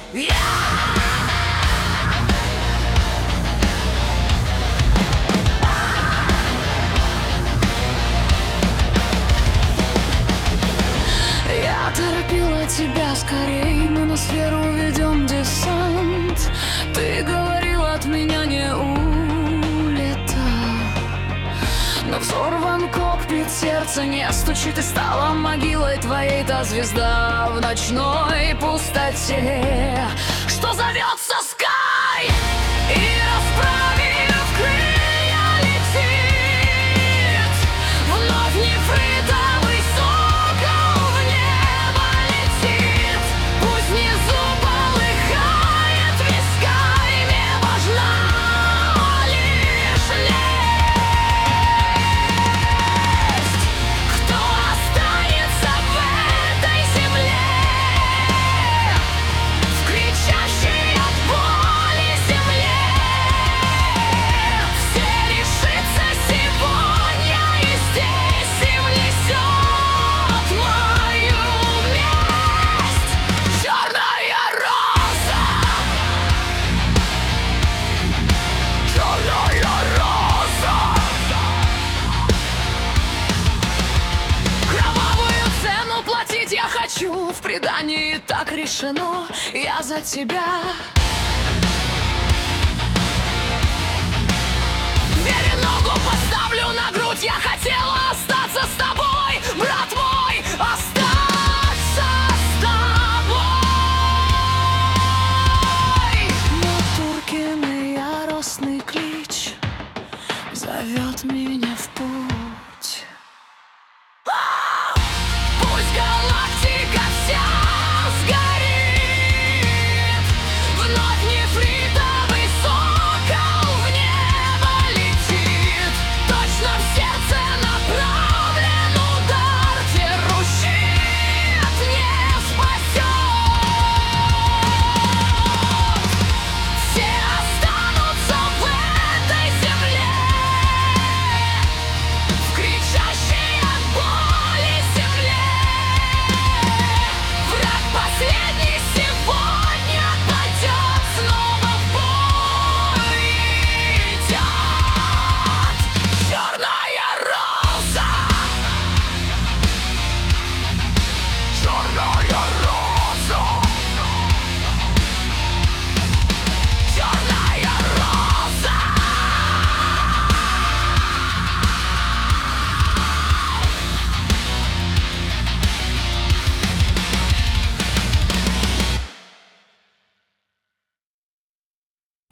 Я торопила тебя скорей, мы на сферу ведем десант. Ты говорил, от меня не улета, но взорван кокпит, сердце не стучит, и стала могилой твоей та звезда в ночной пустоте, что зовется Скай. И расправив крылья летит вновь нефритовый сокол, в небо летит. Пусть внизу полыхает виска, и мне важна лишь лесть. Кто останется в этой земле, в кричащей от боли земле? Все решится сегодня, и здесь им несет мою месть. Черная роза, черная роза, кровавую цену платить я хочу, в предании так решено, я за тебя. Верен, ногу поставлю на грудь.